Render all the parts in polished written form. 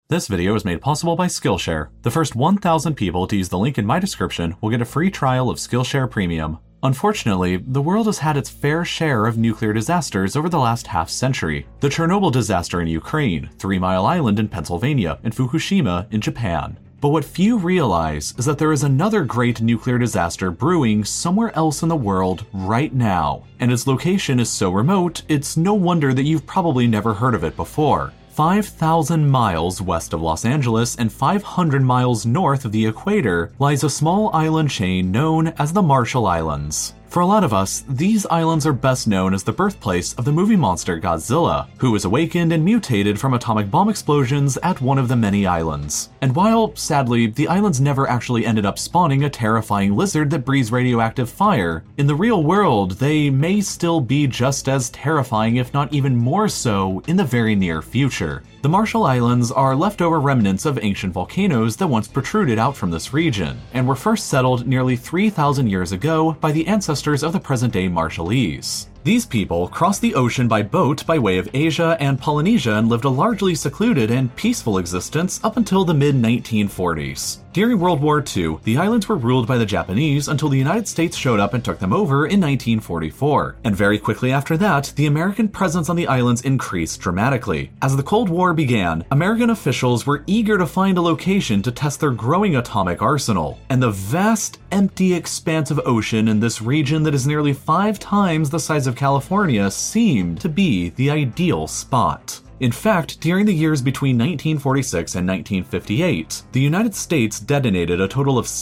This video is made possible by Skillshare. The first 1,000 people to use the link in my description will get a free trial of Skillshare Premium. Unfortunately, the world has had its fair share of nuclear disasters over the last half-century. The Chernobyl disaster in Ukraine, 3 Mile Island in Pennsylvania, and Fukushima in Japan. But what few realize is that there is another great nuclear disaster brewing somewhere else in the world right now, and its location is so remote, it's no wonder that you've probably never heard of it before. 5,000 miles west of Los Angeles and 500 miles north of the equator lies a small island chain known as the Marshall Islands. For a lot of us, these islands are best known as the birthplace of the movie monster Godzilla, who was awakened and mutated from atomic bomb explosions at one of the many islands. And while, sadly, the islands never actually ended up spawning a terrifying lizard that breathes radioactive fire, in the real world they may still be just as terrifying, if not even more so, in the very near future. The Marshall Islands are leftover remnants of ancient volcanoes that once protruded out from this region, and were first settled nearly 3,000 years ago by the ancestors of the present-day Marshallese. These people crossed the ocean by boat by way of Asia and Polynesia and lived a largely secluded and peaceful existence up until the mid-1940s. During World War II, the islands were ruled by the Japanese until the United States showed up and took them over in 1944. And very quickly after that, the American presence on the islands increased dramatically. As the Cold War began, American officials were eager to find a location to test their growing atomic arsenal. And the vast, empty expanse of ocean in this region that is nearly 5 times the size of California seemed to be the ideal spot. In fact, during the years between 1946 and 1958, the United States detonated a total of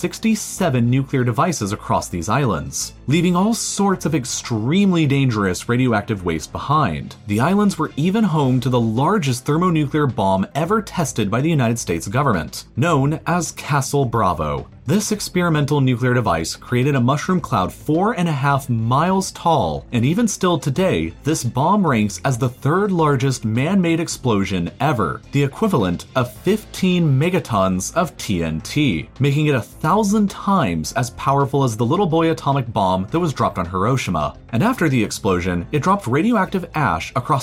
67 nuclear devices across these islands, leaving all sorts of extremely dangerous radioactive waste behind. The islands were even home to the largest thermonuclear bomb ever tested by the United States government, known as Castle Bravo. This experimental nuclear device created a mushroom cloud 4.5 miles tall, and even still today, this bomb ranks as the 3rd largest man-made explosion ever, the equivalent of 15 megatons of TNT, making it 1,000 times as powerful as the little boy atomic bomb that was dropped on Hiroshima. And after the explosion, it dropped radioactive ash across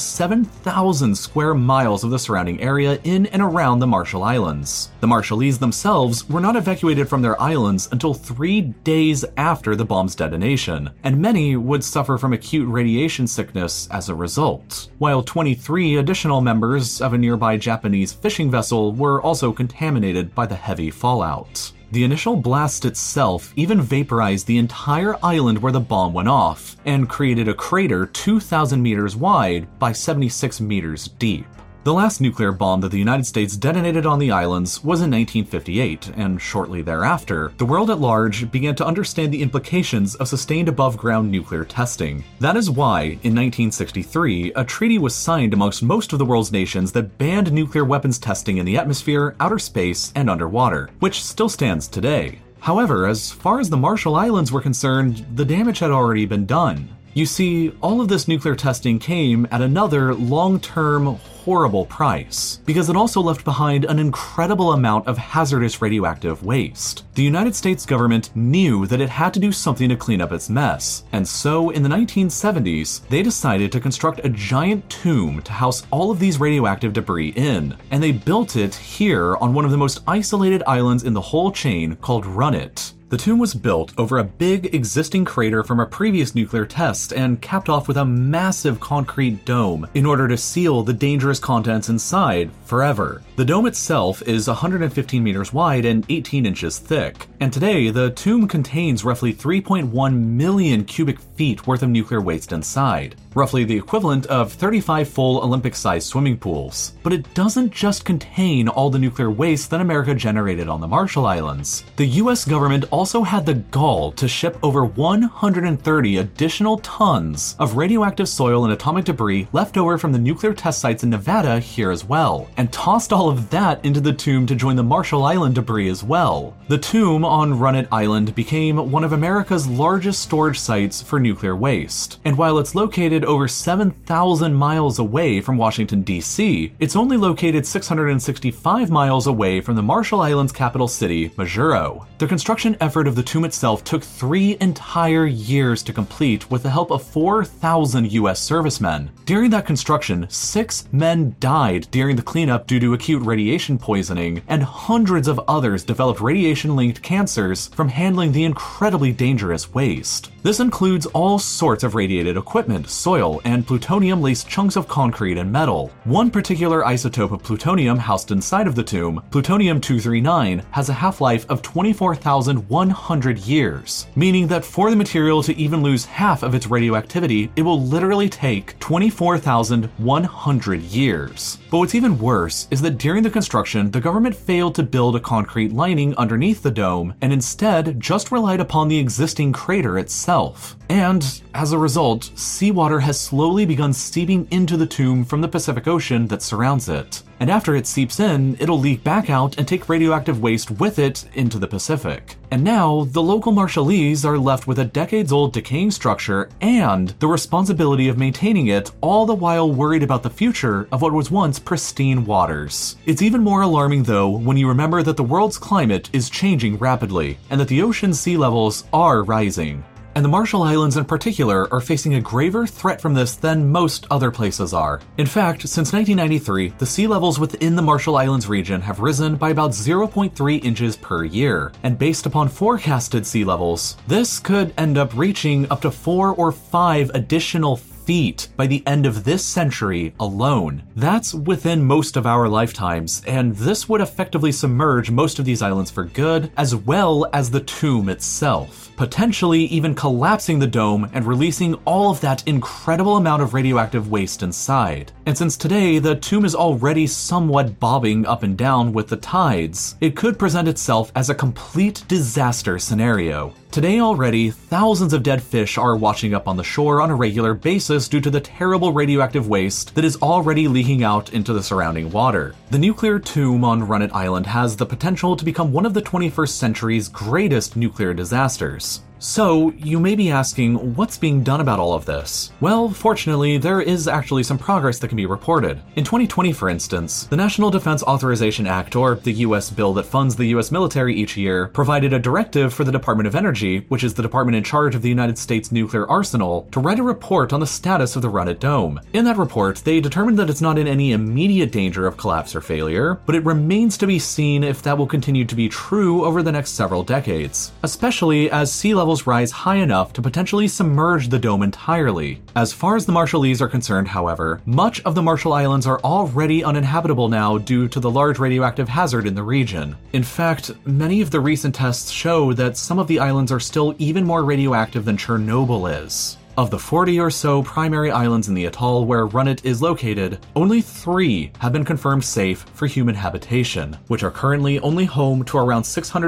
7,000 square miles of the surrounding area in and around the Marshall Islands. The Marshallese themselves were not evacuated from their islands until 3 days after the bomb's detonation, and many would suffer from acute radiation sickness as a result, while 23 additional members of a nearby Japanese fishing vessel were also contaminated by the heavy fallout. The initial blast itself even vaporized the entire island where the bomb went off, and created a crater 2,000 meters wide by 76 meters deep. The last nuclear bomb that the United States detonated on the islands was in 1958, and shortly thereafter, the world at large began to understand the implications of sustained above-ground nuclear testing. That is why, in 1963, a treaty was signed amongst most of the world's nations that banned nuclear weapons testing in the atmosphere, outer space, and underwater, which still stands today. However, as far as the Marshall Islands were concerned, the damage had already been done. You see, all of this nuclear testing came at another long-term, horrible price, because it also left behind an incredible amount of hazardous radioactive waste. The United States government knew that it had to do something to clean up its mess, and so in the 1970s, they decided to construct a giant tomb to house all of these radioactive debris in, and they built it here on one of the most isolated islands in the whole chain called Runit. The tomb was built over a big existing crater from a previous nuclear test and capped off with a massive concrete dome in order to seal the dangerous contents inside forever. The dome itself is 115 meters wide and 18 inches thick, and today the tomb contains roughly 3.1 million cubic feet worth of nuclear waste inside, roughly the equivalent of 35 full Olympic-sized swimming pools. But it doesn't just contain all the nuclear waste that America generated on the Marshall Islands. The US government also had the gall to ship over 130 additional tons of radioactive soil and atomic debris left over from the nuclear test sites in Nevada here as well, and tossed all of that into the tomb to join the Marshall Island debris as well. The tomb on Runit Island became one of America's largest storage sites for nuclear waste, and while it's located over 7,000 miles away from Washington, D.C., it's only located 665 miles away from the Marshall Islands capital city, Majuro. The construction effort of the tomb itself took 3 entire years to complete with the help of 4,000 US servicemen. During that construction, 6 men died during the cleanup due to acute radiation poisoning, and hundreds of others developed radiation-linked cancers from handling the incredibly dangerous waste. This includes all sorts of radiated equipment, soil, and plutonium-laced chunks of concrete and metal. One particular isotope of plutonium housed inside of the tomb, plutonium-239, has a half-life of 24,100 years, meaning that for the material to even lose half of its radioactivity, it will literally take 24,100 years. But what's even worse is that during the construction, the government failed to build a concrete lining underneath the dome and instead just relied upon the existing crater itself. And as a result, seawater has slowly begun seeping into the tomb from the Pacific Ocean that surrounds it. And after it seeps in, it'll leak back out and take radioactive waste with it into the Pacific. And now, the local Marshallese are left with a decades-old decaying structure and the responsibility of maintaining it, all the while worried about the future of what was once pristine waters. It's even more alarming though when you remember that the world's climate is changing rapidly, and that the ocean's sea levels are rising. And the Marshall Islands in particular are facing a graver threat from this than most other places are. In fact, since 1993, the sea levels within the Marshall Islands region have risen by about 0.3 inches per year, and based upon forecasted sea levels, this could end up reaching up to 4 or 5 additional feet by the end of this century alone. That's within most of our lifetimes, and this would effectively submerge most of these islands for good, as well as the tomb itself, potentially even collapsing the dome and releasing all of that incredible amount of radioactive waste inside. And since today the tomb is already somewhat bobbing up and down with the tides, it could present itself as a complete disaster scenario. Today already, thousands of dead fish are washing up on the shore on a regular basis due to the terrible radioactive waste that is already leaking out into the surrounding water. The nuclear tomb on Runit Island has the potential to become one of the 21st century's greatest nuclear disasters. So, you may be asking, what's being done about all of this? Well, fortunately, there is actually some progress that can be reported. In 2020, for instance, the National Defense Authorization Act, or the US bill that funds the US military each year, provided a directive for the Department of Energy, which is the department in charge of the United States nuclear arsenal, to write a report on the status of the Runit Dome. In that report, they determined that it's not in any immediate danger of collapse or failure, but it remains to be seen if that will continue to be true over the next several decades, especially as sea levels rise high enough to potentially submerge the dome entirely. As far as the Marshallese are concerned, however, much of the Marshall Islands are already uninhabitable now due to the large radioactive hazard in the region. In fact, many of the recent tests show that some of the islands are still even more radioactive than Chernobyl is. Of the 40 or so primary islands in the atoll where Runit is located, only 3 have been confirmed safe for human habitation, which are currently only home to around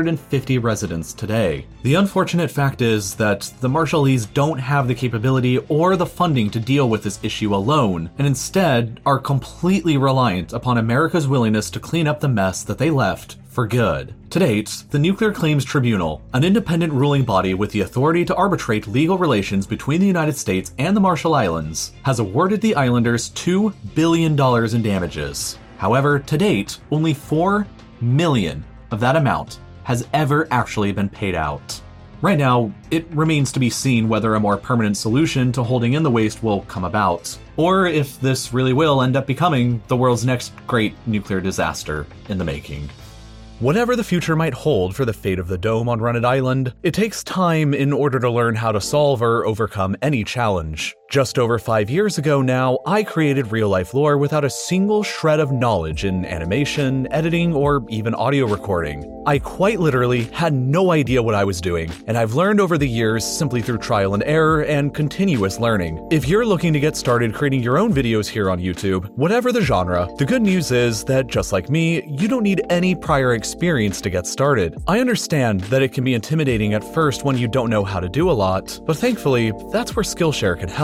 650 residents today. The unfortunate fact is that the Marshallese don't have the capability or the funding to deal with this issue alone, and instead are completely reliant upon America's willingness to clean up the mess that they left for good. To date, the Nuclear Claims Tribunal, an independent ruling body with the authority to arbitrate legal relations between the United States and the Marshall Islands, has awarded the islanders $2 billion in damages. However, to date, only $4 million of that amount has ever actually been paid out. Right now, it remains to be seen whether a more permanent solution to holding in the waste will come about, or if this really will end up becoming the world's next great nuclear disaster in the making. Whatever the future might hold for the fate of the dome on Runit Island, it takes time in order to learn how to solve or overcome any challenge. Just over 5 years ago now, I created Real Life Lore without a single shred of knowledge in animation, editing, or even audio recording. I quite literally had no idea what I was doing, and I've learned over the years simply through trial and error and continuous learning. If you're looking to get started creating your own videos here on YouTube, whatever the genre, the good news is that just like me, you don't need any prior experience to get started. I understand that it can be intimidating at first when you don't know how to do a lot, but thankfully, that's where Skillshare can help.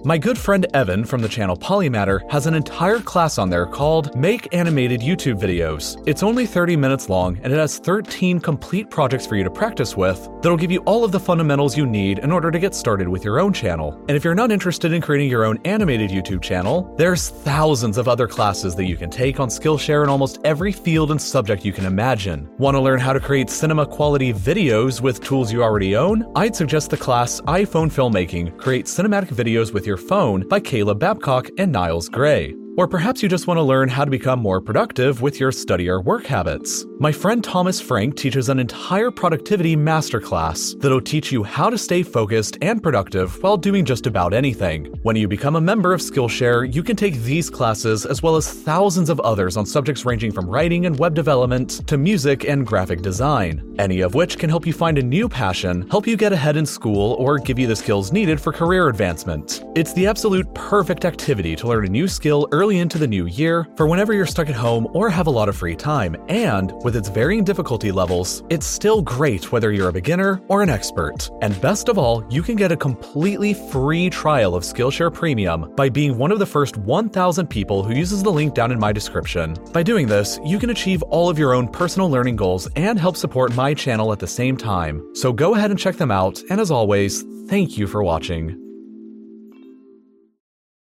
My good friend Evan from the channel Polymatter has an entire class on there called Make Animated YouTube Videos. It's only 30 minutes long and it has 13 complete projects for you to practice with that'll give you all of the fundamentals you need in order to get started with your own channel. And if you're not interested in creating your own animated YouTube channel, there's thousands of other classes that you can take on Skillshare in almost every field and subject you can imagine. Want to learn how to create cinema quality videos with tools you already own? I'd suggest the class iPhone Filmmaking, Create Cinematic Videos with Your Phone by Caleb Babcock and Niles Gray. Or perhaps you just want to learn how to become more productive with your study or work habits. My friend Thomas Frank teaches an entire productivity masterclass that'll teach you how to stay focused and productive while doing just about anything. When you become a member of Skillshare, you can take these classes as well as thousands of others on subjects ranging from writing and web development to music and graphic design, any of which can help you find a new passion, help you get ahead in school, or give you the skills needed for career advancement. It's the absolute perfect activity to learn a new skill early into the new year for whenever you're stuck at home or have a lot of free time, and with its varying difficulty levels, it's still great whether you're a beginner or an expert. And best of all, you can get a completely free trial of Skillshare Premium by being one of the first 1,000 people who uses the link down in my description. By doing this, you can achieve all of your own personal learning goals and help support my channel at the same time. So go ahead and check them out, and as always, thank you for watching.